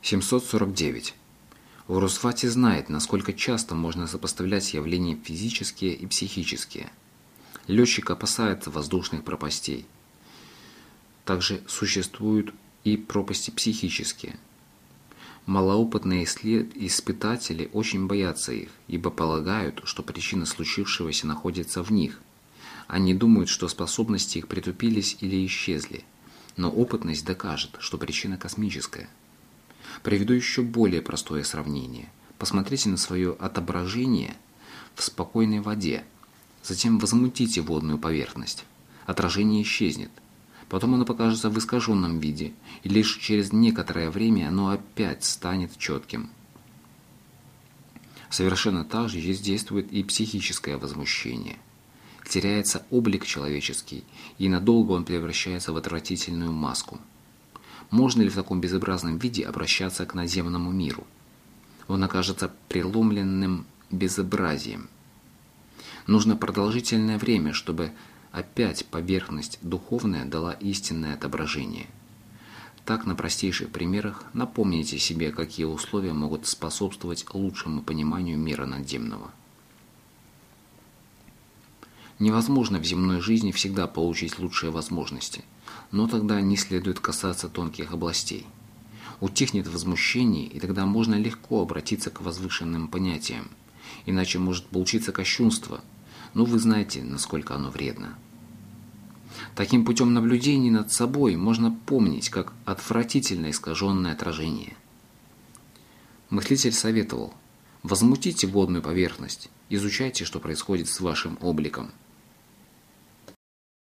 749. Урусвати знает, насколько часто можно сопоставлять явления физические и психические. Летчик опасается воздушных пропастей. Также существуют и пропасти психические. Малоопытные испытатели очень боятся их, ибо полагают, что причина случившегося находится в них. Они думают, что способности их притупились или исчезли, но опытность докажет, что причина космическая. Приведу еще более простое сравнение. Посмотрите на свое отображение в спокойной воде, затем возмутите водную поверхность. Отражение исчезнет. Потом оно покажется в искаженном виде, и лишь через некоторое время оно опять станет четким. Совершенно так же здесь действует и психическое возмущение. Теряется облик человеческий, и надолго он превращается в отвратительную маску. Можно ли в таком безобразном виде обращаться к наземному миру? Он окажется преломленным безобразием. Нужно продолжительное время, чтобы опять поверхность духовная дала истинное отображение. Так, на простейших примерах напомните себе, какие условия могут способствовать лучшему пониманию мира надземного. Невозможно в земной жизни всегда получить лучшие возможности, но тогда не следует касаться тонких областей. Утихнет возмущение, и тогда можно легко обратиться к возвышенным понятиям, иначе может получиться кощунство, но вы знаете, насколько оно вредно. Таким путем наблюдений над собой можно помнить, как отвратительно искаженное отражение. Мыслитель советовал: возмутите водную поверхность, изучайте, что происходит с вашим обликом.